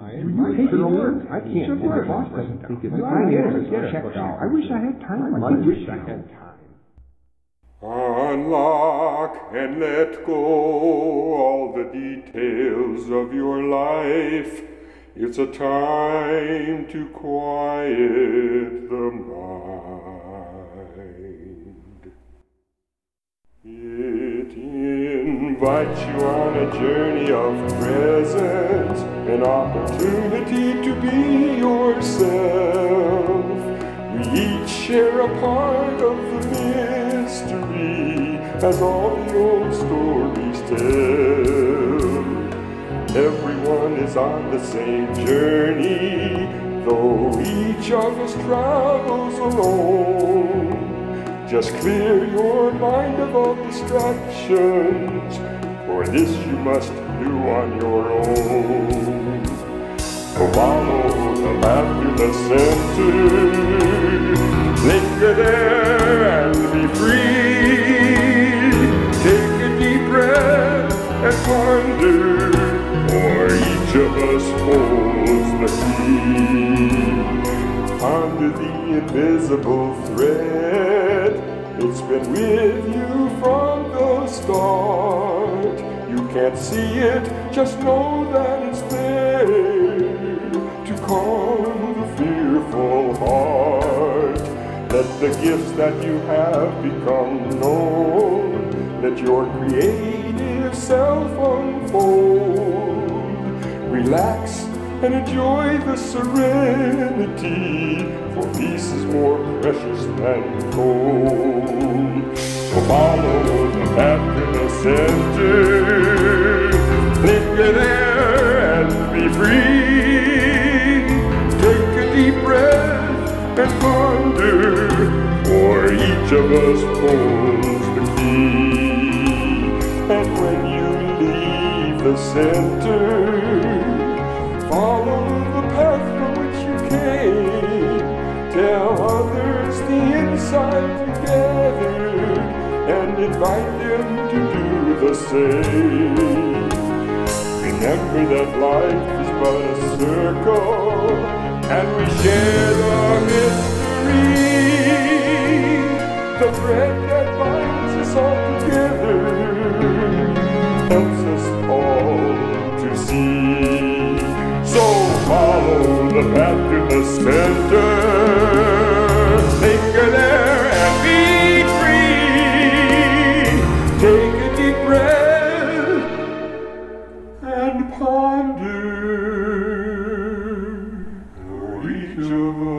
hate your work. I can't. My boss doesn't think it's time to check out. I wish I had time. I wish I had time. Unlock and let go all the details of your life. It's a time to quiet the mind. It invites you on a journey of presence, an opportunity to be yourself. We each share a part of the mystery, as all the old stories tell. Everyone is on the same journey, though each of us travels alone. Just clear your mind of all distractions, for this you must do on your own. So follow the path to the center, linger there and be free. Take a deep breath and ponder, for each of us holds the key. Ponder the invisible thread, it's been with you from the start. You can't see it, just know that it's there to calm the fearful heart. Let the gifts that you have become known. Let your creative self unfold. Relax and enjoy the serenity, for peace is more precious than gold. So follow the path to the center, linger there and be free. Take a deep breath and ponder, for each of us holds the key. And when you leave the center, follow the path from which you came. Tell others the insight you gathered, and invite them to do the same. Remember that life is but a circle, and we share the mystery. The thread that binds us all together helps us all to see. So follow the path to the center, linger there and be free. Take a deep breath and ponder, for each of us